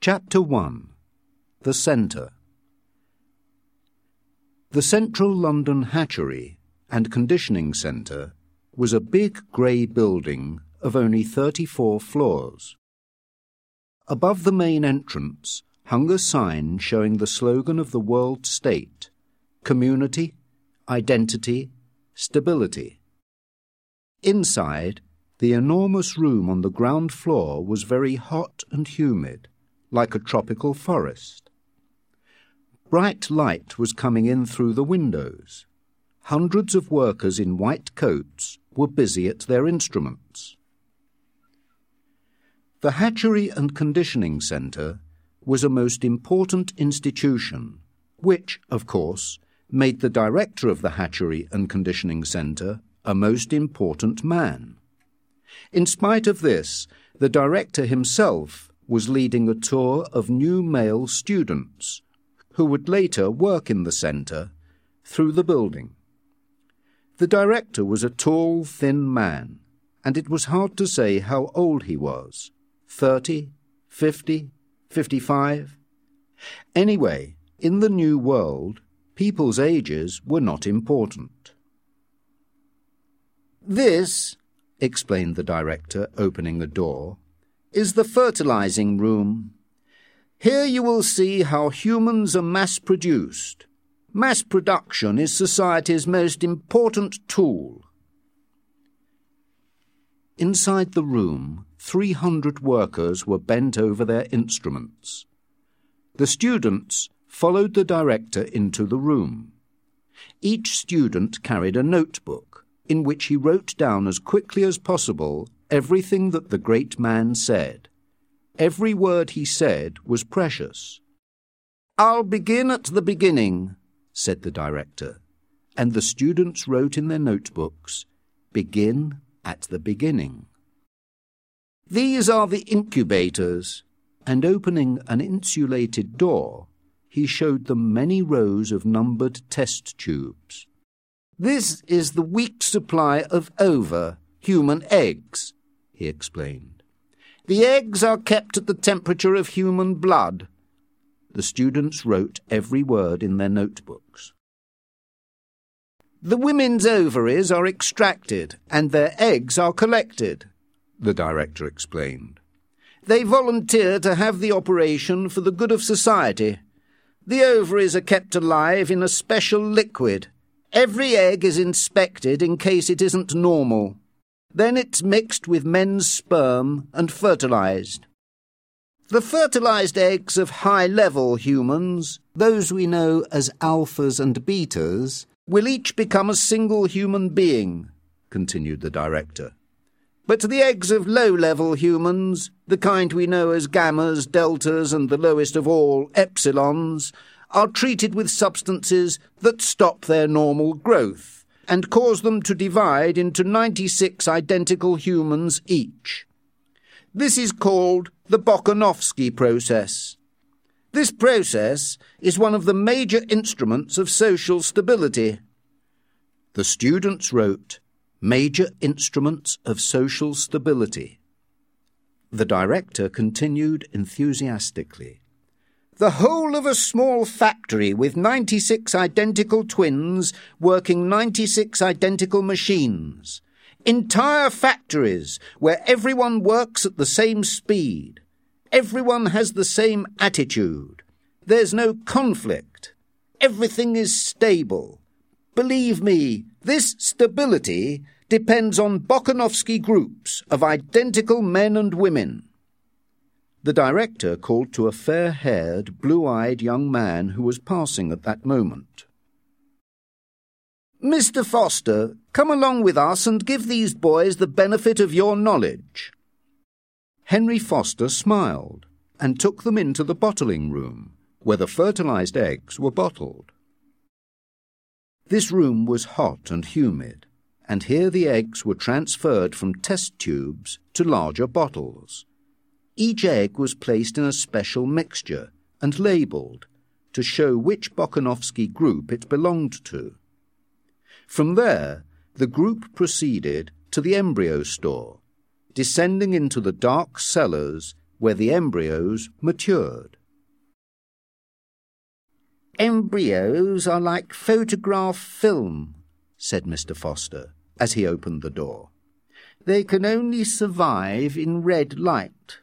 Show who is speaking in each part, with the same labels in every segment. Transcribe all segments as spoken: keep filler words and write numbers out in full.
Speaker 1: Chapter one. The Centre. The Central London Hatchery and Conditioning Centre was a big grey building of only thirty-four floors. Above the main entrance hung a sign showing the slogan of the World State: Community, Identity, Stability. Inside, the enormous room on the ground floor was very hot and humid, like a tropical forest. Bright light was coming in through the windows. Hundreds of workers in white coats were busy at their instruments. The Hatchery and Conditioning Centre was a most important institution, which, of course, made the director of the Hatchery and Conditioning Centre a most important man. In spite of this, the director himself was leading a tour of new male students, who would later work in the centre, through the building. The director was a tall, thin man, and it was hard to say how old he was. Thirty, fifty, fifty-five. Anyway, in the new world, people's ages were not important. "This," explained the director, opening a door, "is the fertilizing room. Here you will see how humans are mass-produced. Mass production is society's most important tool." Inside the room, three hundred workers were bent over their instruments. The students followed the director into the room. Each student carried a notebook, in which he wrote down as quickly as possible everything that the great man said. Every word he said was precious. "I'll begin at the beginning," said the director, and the students wrote in their notebooks, "Begin at the beginning." "These are the incubators," and opening an insulated door, he showed them many rows of numbered test tubes. "This is the week supply of ova, human eggs," he explained. "The eggs are kept at the temperature of human blood." The students wrote every word in their notebooks. "The women's ovaries are extracted and their eggs are collected," the director explained. "They volunteer to have the operation for the good of society. The ovaries are kept alive in a special liquid. Every egg is inspected in case it isn't normal. Then it's mixed with men's sperm and fertilized. The fertilized eggs of high-level humans, those we know as alphas and betas, will each become a single human being," continued the director. "But the eggs of low-level humans, the kind we know as gammas, deltas, and the lowest of all, epsilons, are treated with substances that stop their normal growth and cause them to divide into ninety-six identical humans each. This is called the Bokanovsky process. This process is one of the major instruments of social stability." The students wrote, "Major instruments of social stability." The director continued enthusiastically. "The whole of a small factory with ninety-six identical twins working ninety-six identical machines. Entire factories where everyone works at the same speed. Everyone has the same attitude. There's no conflict. Everything is stable. Believe me, this stability depends on Bokanovsky groups of identical men and women." The director called to a fair-haired, blue-eyed young man who was passing at that moment. "Mister Foster, come along with us and give these boys the benefit of your knowledge." Henry Foster smiled and took them into the bottling room, where the fertilized eggs were bottled. This room was hot and humid, and here the eggs were transferred from test tubes to larger bottles. Each egg was placed in a special mixture and labelled to show which Bokanovsky group it belonged to. From there, the group proceeded to the embryo store, descending into the dark cellars where the embryos matured. "Embryos are like photograph film," said Mister Foster, as he opened the door. "They can only survive in red light."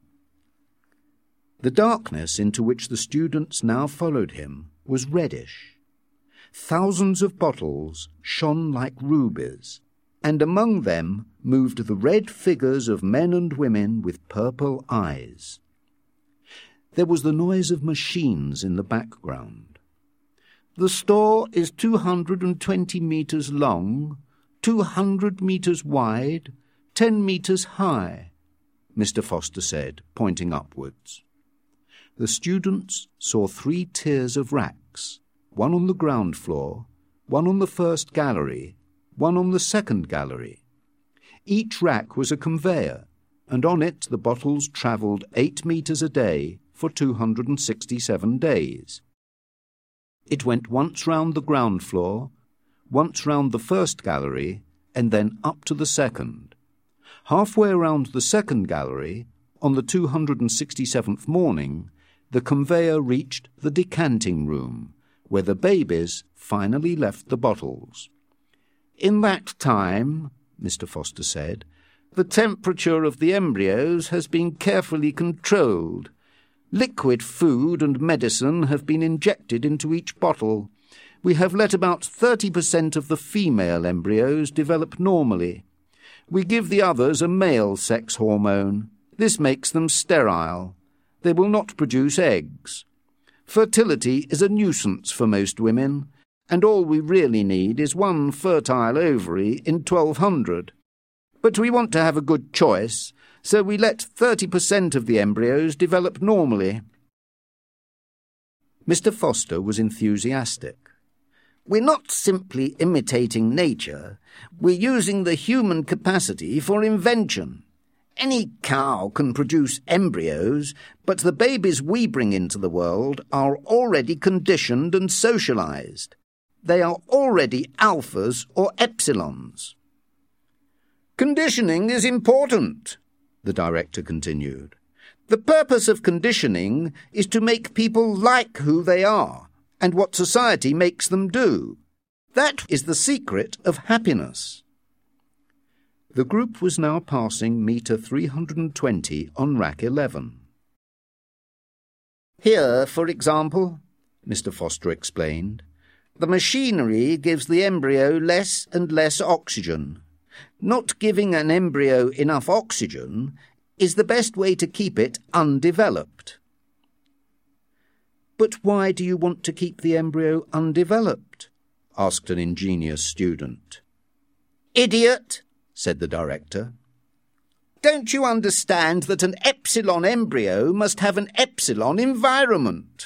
Speaker 1: The darkness into which the students now followed him was reddish. Thousands of bottles shone like rubies, and among them moved the red figures of men and women with purple eyes. There was the noise of machines in the background. "The store is two hundred and twenty metres long, two hundred metres wide, ten metres high," Mister Foster said, pointing upwards. The students saw three tiers of racks, one on the ground floor, one on the first gallery, one on the second gallery. Each rack was a conveyor, and on it the bottles travelled eight metres a day for two hundred and sixty-seven days. It went once round the ground floor, once round the first gallery, and then up to the second. Halfway round the second gallery, on the two hundred and sixty-seventh morning, the conveyor reached the decanting room, where the babies finally left the bottles. "In that time," Mister Foster said, "the temperature of the embryos has been carefully controlled. Liquid food and medicine have been injected into each bottle. We have let about thirty percent of the female embryos develop normally. We give the others a male sex hormone. This makes them sterile. They will not produce eggs. Fertility is a nuisance for most women, and all we really need is one fertile ovary in twelve hundred. But we want to have a good choice, so we let thirty percent of the embryos develop normally." Mister Foster was enthusiastic. "We're not simply imitating nature, we're using the human capacity for invention. Any cow can produce embryos, but the babies we bring into the world are already conditioned and socialized. They are already alphas or epsilons." "Conditioning is important," the director continued. "The purpose of conditioning is to make people like who they are and what society makes them do. That is the secret of happiness." The group was now passing metre three hundred and twenty on rack eleven. "Here, for example," Mister Foster explained, "the machinery gives the embryo less and less oxygen. Not giving an embryo enough oxygen is the best way to keep it undeveloped." "But why do you want to keep the embryo undeveloped?" asked an ingenious student. "Idiot!" said the director. "Don't you understand that an epsilon embryo must have an epsilon environment?"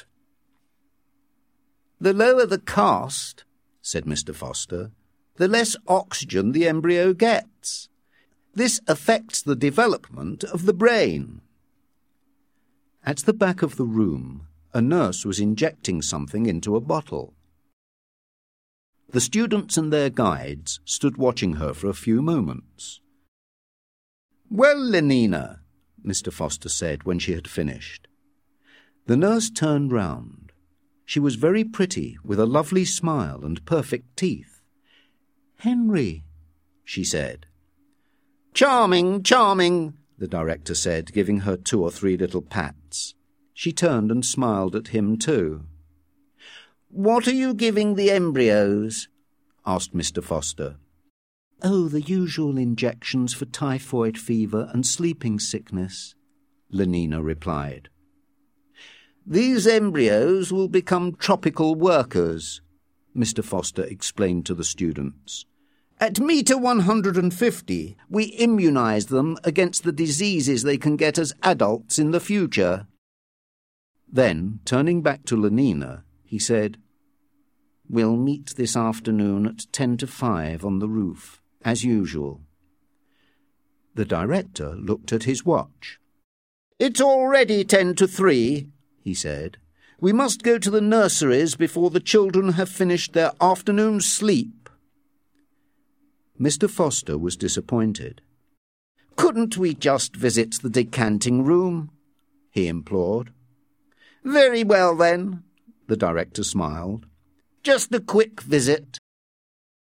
Speaker 1: "The lower the caste," said Mister Foster, "the less oxygen the embryo gets. This affects the development of the brain." At the back of the room, a nurse was injecting something into a bottle. The students and their guides stood watching her for a few moments. "Well, Lenina," Mister Foster said when she had finished. The nurse turned round. She was very pretty, with a lovely smile and perfect teeth. "Henry," she said. "Charming, charming," the director said, giving her two or three little pats. She turned and smiled at him too. "What are you giving the embryos?" asked Mister Foster. "Oh, the usual injections for typhoid fever and sleeping sickness," Lenina replied. "These embryos will become tropical workers," Mister Foster explained to the students. "At metre one hundred and fifty, we immunize them against the diseases they can get as adults in the future." Then, turning back to Lenina, he said, "We'll meet this afternoon at ten to five on the roof, as usual." The director looked at his watch. "It's already ten to three, he said. "We must go to the nurseries before the children have finished their afternoon sleep." Mister Foster was disappointed. "Couldn't we just visit the decanting room?" he implored. Very well, then, the director smiled. Just a quick visit.